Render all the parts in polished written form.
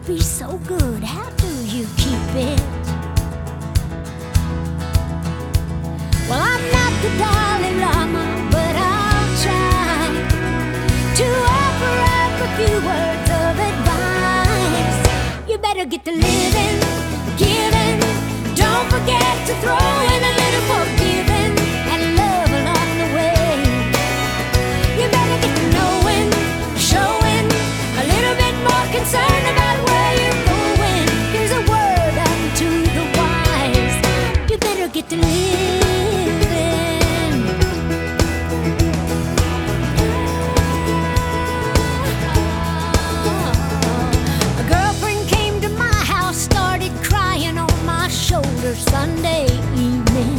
be so good. How do you keep it? Well, I'm not the Dalai Lama, but I'll try to offer up a few words of advice. You better get to living, giving. Don't forget to throw in a little forgiving and love along the way. You better get to knowing, showing a little bit more concern about where you're going. Here's a word unto the wise. You better get to living. A girlfriend came to my house, started crying on my shoulder Sunday evening.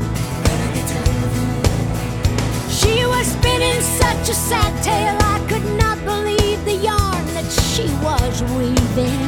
She was spinning such a sad tale, I could not believe the yarn that she was weaving.